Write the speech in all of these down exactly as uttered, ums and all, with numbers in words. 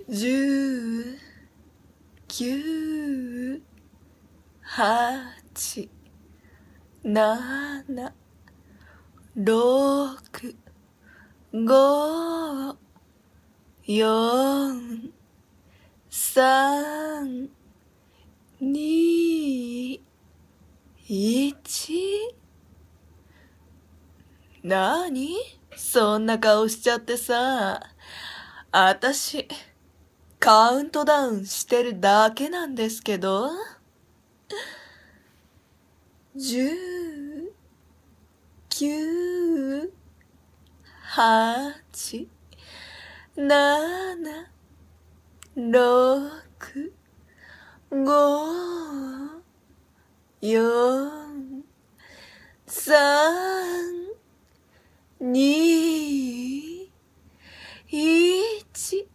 十、九、八、七、六、五、四、三、二、一。なーに？そんな顔しちゃってさ。あたし、カウントダウンしてるだけなんですけど。十、九、八、七、六、五、四、三、二、一。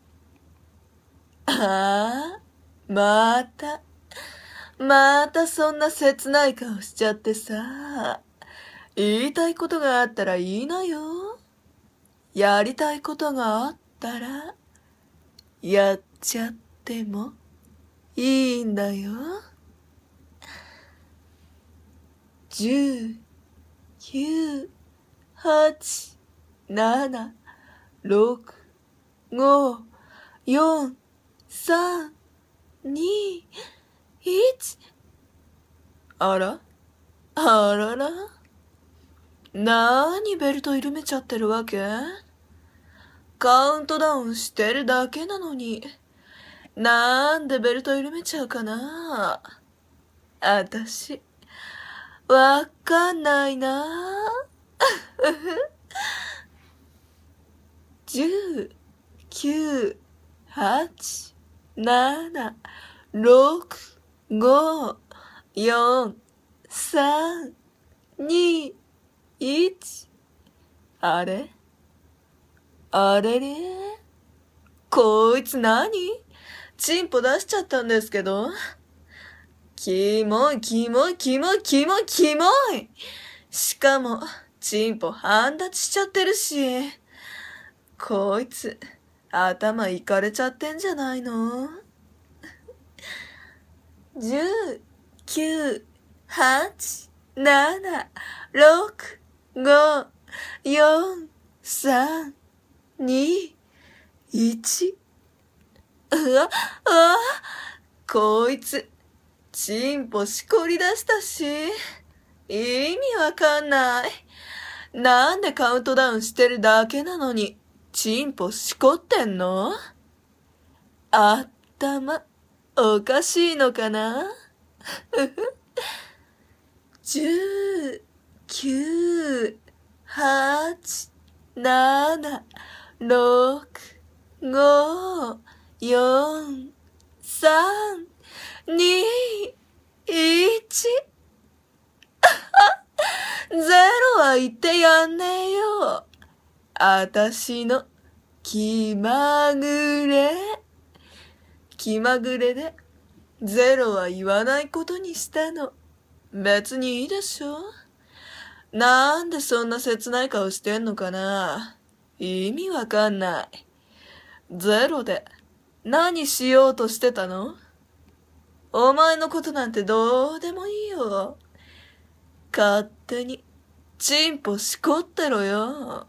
ああ、また、またそんな切ない顔しちゃってさ。言いたいことがあったらいいのよ。やりたいことがあったら、やっちゃってもいいんだよ。十、九、八、七、六、五、四、三、二、一。あら？あらら？なーにベルト緩めちゃってるわけ？カウントダウンしてるだけなのに、なんでベルト緩めちゃうかな？あたし、わかんないな。十、九、八、七、六、五、四、三、二、一。あれ？あれれ？こいつ何？チンポ出しちゃったんですけど。キモい、キモい、キモい、キモい、キモい。しかも、チンポ半立ちしちゃってるし。こいつ、頭いかれちゃってんじゃないの？十、九、八、七、六、五、四、三、二、一。うわ、うわ、こいつ、チンポしこり出したし、意味わかんない。なんでカウントダウンしてるだけなのに、チンポしこってんの？あったま、おかしいのかな？十、九、八、七、六、五、四、三、二、一。ゼロは言ってやんねえよ。あたしの気まぐれ。気まぐれでゼロは言わないことにしたの。別にいいでしょ。なんでそんな切ない顔してんのかな。意味わかんない。ゼロで何しようとしてたの？お前のことなんてどうでもいいよ。勝手にチンポしこってろよ。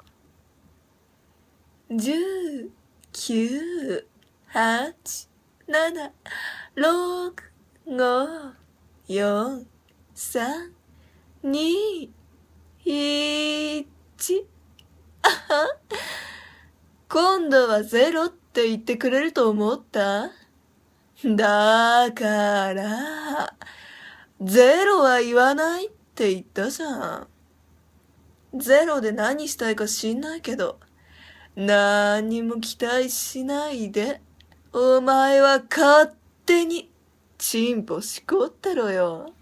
十、九、八、七、六、五、四、三、二、一。あは。今度はゼロって言ってくれると思った？だから、ゼロは言わないって言ったじゃん。ゼロで何したいか知んないけど、何にも期待しないで、お前は勝手にチンポしこってろよ。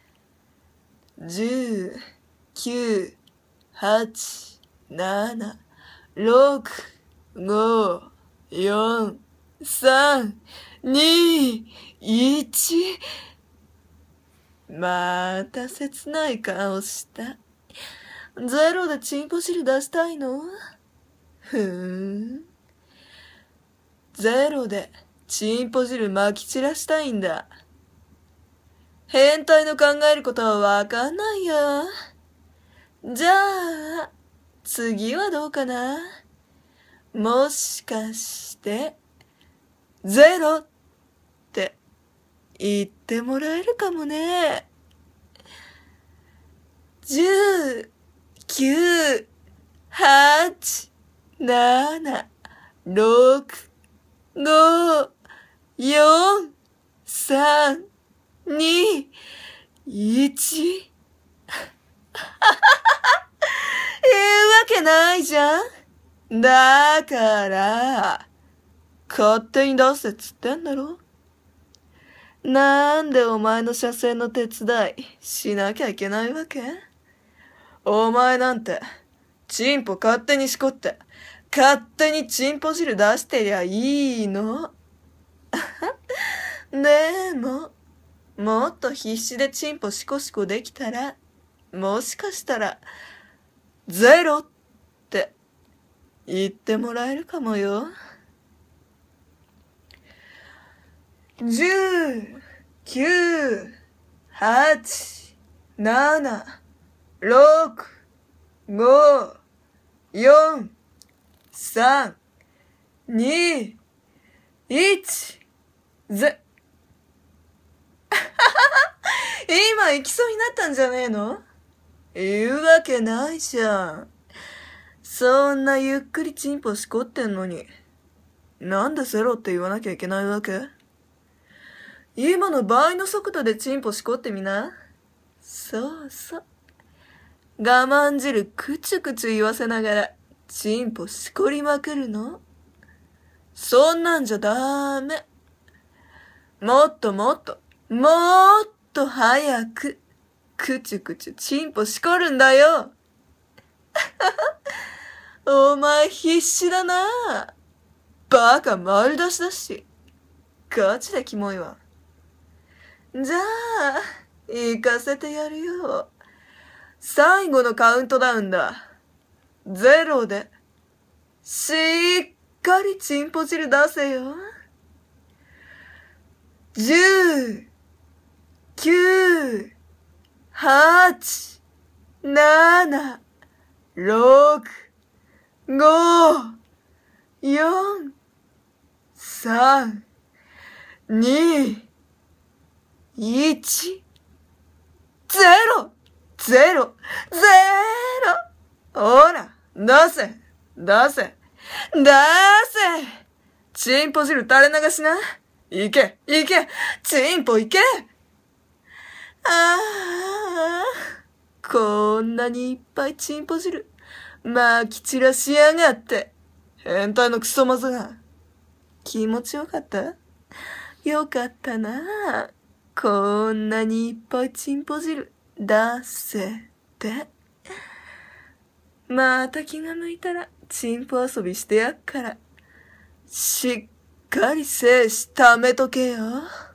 十、九、八、七、六、五、四、三、二、一。また切ない顔した。ゼロでチンポ汁出したいの？ふーん。 ゼロでチンポ汁撒き散らしたいんだ。変態の考えることはわかんないよ。じゃあ、次はどうかな。もしかして、ゼロって言ってもらえるかもね。十、九、八、七、六、五、四、三、二、一。言うわけないじゃん。だから、勝手に出せっつってんだろ。なんでお前の車線の手伝いしなきゃいけないわけ？お前なんて、チンポ勝手にしこって、勝手にチンポ汁出してりゃいいの。でも、もっと必死でチンポシコシコできたら、もしかしたら、ゼロって言ってもらえるかもよ。十、九、八、七、六、五、四、三、二、一、ぜ。今行きそうになったんじゃねえの？言うわけないじゃん。そんなゆっくりチンポしこってんのに、なんでゼロって言わなきゃいけないわけ？今の倍の速度でチンポしこってみな。そうそう。我慢汁くちゅくちゅ言わせながら、チンポしこりまくるの？そんなんじゃダメ。もっともっと、もっと早く、くちゅくちゅチンポしこるんだよ。お前必死だな。バカ丸出しだし。ガチでキモいわ。じゃあ、行かせてやるよ。最後のカウントダウンだ。ゼロで、しっかりチンポ汁出せよ。十、九、八、七、六、五、四、三、二、一、ゼロ、ゼロ、ゼロ。ほら、出せ、出せ、出せ。チンポ汁垂れ流しな。いけ、いけ、チンポいけ。ああ、こんなにいっぱいチンポ汁、まき散らしやがって。変態のクソマザが。気持ちよかった？よかったな。こんなにいっぱいチンポ汁出せて。また気が向いたらチンポ遊びしてやっから。しっかり精子貯めとけよ。